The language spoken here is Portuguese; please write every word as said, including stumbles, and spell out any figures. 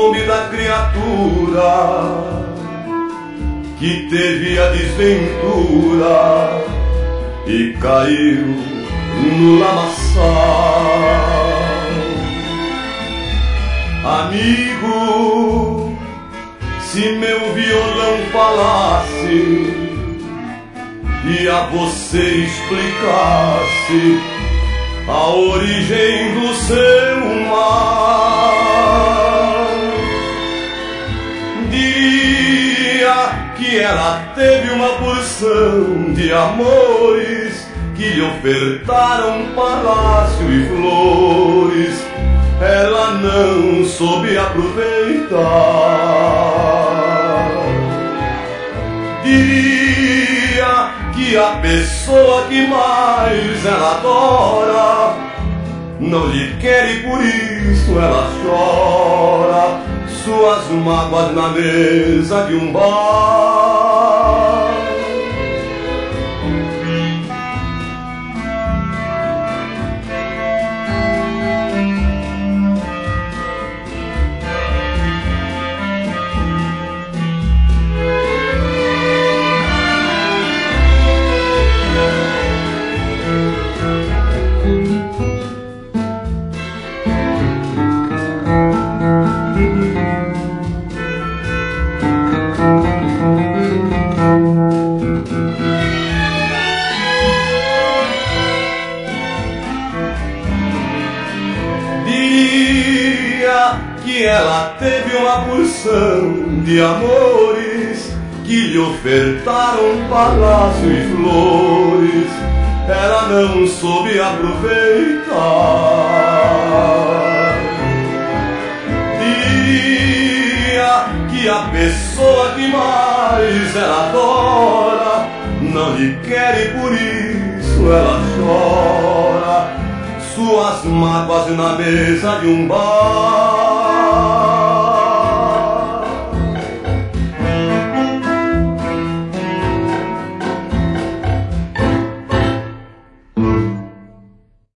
nome da criatura que teve a desventura e caiu no lamaçal. Amigo, se meu violão falasse e a você explicasse a origem do seu mal, diria que ela teve uma porção de amores que lhe ofertaram palácio e flores. Ela não soube aproveitar. Diria que a pessoa que mais ela adora não lhe quer e por isso ela chora suas mágoas na mesa de um bar. Que ela teve uma porção de amores que lhe ofertaram palácio e flores. Ela não soube aproveitar. Diria que a pessoa que mais ela adora não lhe quer e por isso ela chora suas mágoas na mesa de um bar.